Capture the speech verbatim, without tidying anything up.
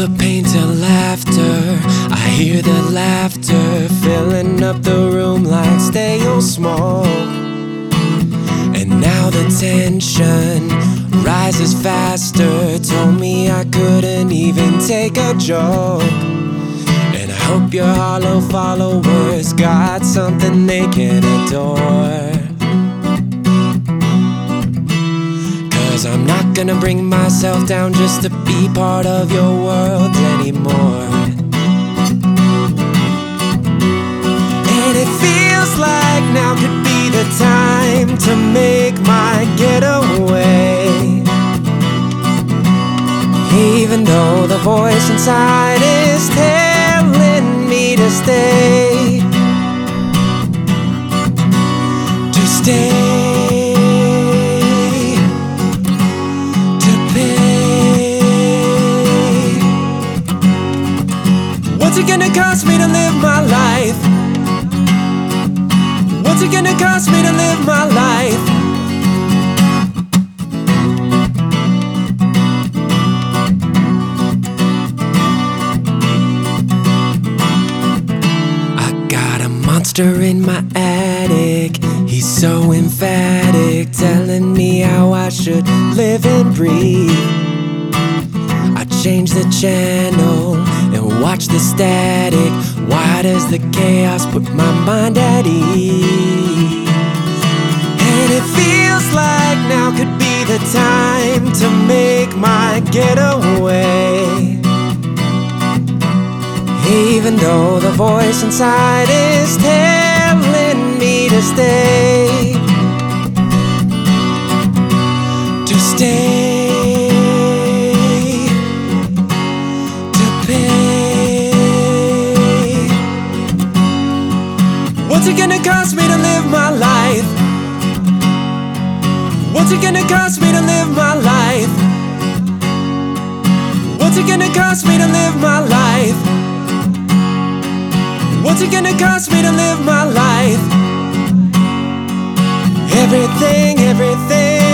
the pain to laughter, I hear the laughter filling up the room like stale smoke. And now the tension rises faster, told me I couldn't even take a joke. And I hope your hollow followers got something they can adore. Cause I'm not gonna bring myself down just to be part of your world anymore. And it feels like now could be the time to make my getaway, even though the voice inside is telling me to stay. To stay. What's it gonna cost me to live my life? What's it gonna cost me to live my life? I got a monster in my attic. He's so emphatic, telling me how I should live and breathe. I change the channel and watch the static. Why does the chaos put my mind at ease? And it feels like now could be the time to make my getaway, even though the voice inside is telling me to stay. To stay. What's it gonna cost me to live my life? What's it gonna cost me to live my life? What's it gonna cost me to live my life? What's it gonna cost me to live my life? Everything, everything